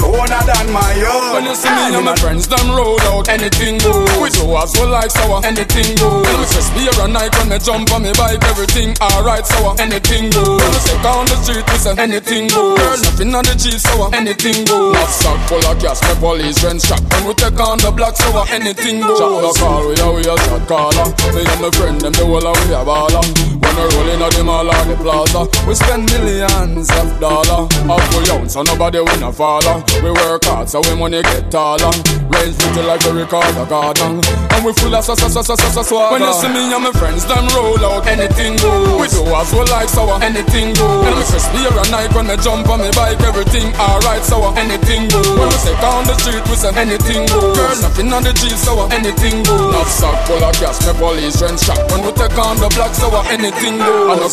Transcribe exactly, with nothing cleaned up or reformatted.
owner than my own. When you see me and my friends, them roll out, anything go. We do as well like sour, anything go. When we just be here a night when me jump on me bike, everything alright sour, anything go. When we take on the street, we say anything go. Girl, nothing on the cheese sour, anything go. Not sack full of cash, me police rent shot. When we take on the block sour, anything go. Shot the call, we are we a shot caller. Me and my friend, them the whole of we a baller. When we rollin' at the mall or the plaza, we spend millions of dollars. Half full ounce, so nobody win a father. We work hard, so we money get taller. Range pretty like the record of garden. And we full of so so so so so swagger. When you see me and my friends, them roll out, anything go. We do as well like sour, anything go. And we crispy every night when they jump on me bike, everything alright sour, anything go. When we take on the street, we say anything go. Girl, nothing on the G sour, anything go. Not sack full of gas, me police rent shot. When we take on the block sour, anything go.